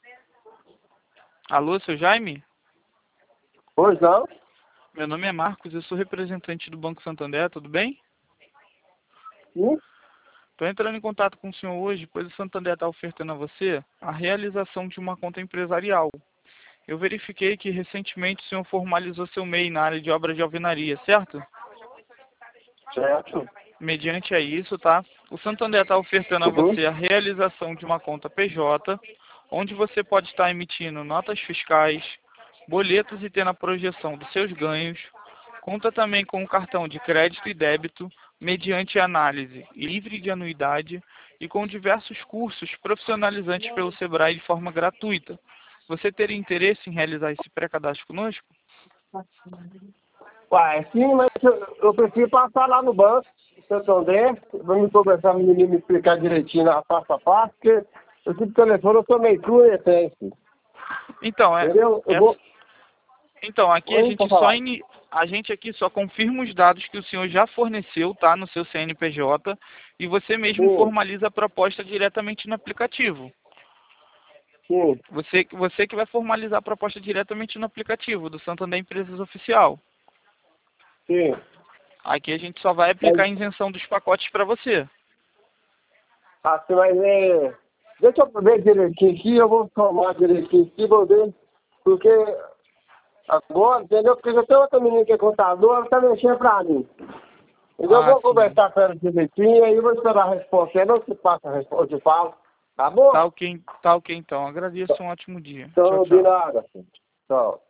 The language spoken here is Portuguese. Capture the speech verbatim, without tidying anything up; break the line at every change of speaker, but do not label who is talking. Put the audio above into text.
Alô, seu Jaime?
Pois não?
Meu nome é Marcos, eu sou representante do Banco Santander, tudo bem?
Sim?
Estou entrando em contato com o senhor hoje, pois o Santander está ofertando a você a realização de uma conta empresarial. Eu verifiquei que recentemente o senhor formalizou seu M E I na área de obras de alvenaria, certo?
Certo.
Mediante a isso, tá? O Santander está ofertando a
Uhum.
você a realização de uma conta P J, onde você pode estar emitindo notas fiscais, boletos e tendo a projeção dos seus ganhos. Conta também com um cartão de crédito e débito, mediante análise livre de anuidade e com diversos cursos profissionalizantes pelo Sebrae de forma gratuita. Você teria interesse em realizar esse pré-cadastro conosco?
Uai, sim, mas eu, eu preciso passar lá no banco, Santander, pra me conversar, o menino me explicar direitinho lá, passo a passo, porque eu tive telefone, eu sou meio cru e tenso.
Então, é,
Entendeu? Eu
é-
vou...
então aqui a
Oi, pra
gente só
falar.
ini- a gente aqui só confirma os dados que o senhor já forneceu, tá, no seu C N P J, e você mesmo
Sim,
formaliza a proposta diretamente no aplicativo.
sim,
Você, você que vai formalizar a proposta diretamente no aplicativo do Santander Empresas Oficial.
sim.
Aqui a gente só vai
Mas,
aplicar a isenção dos pacotes para você.
assim, mas é... Deixa eu ver direitinho aqui, eu vou tomar direitinho aqui, vou ver, porque agora, entendeu? Porque já tem outra menina que é contadora, ela tá mexendo pra mim. Então eu
Ah,
vou
sim.
conversar com ela direitinho, aí eu vou esperar a resposta. Eu não se passa a resposta, eu te falo. Tá bom?
Tá ok, tá ok então. Agradeço, um ótimo dia. Tchau,
Então, de
tchau.
nada. Tchau.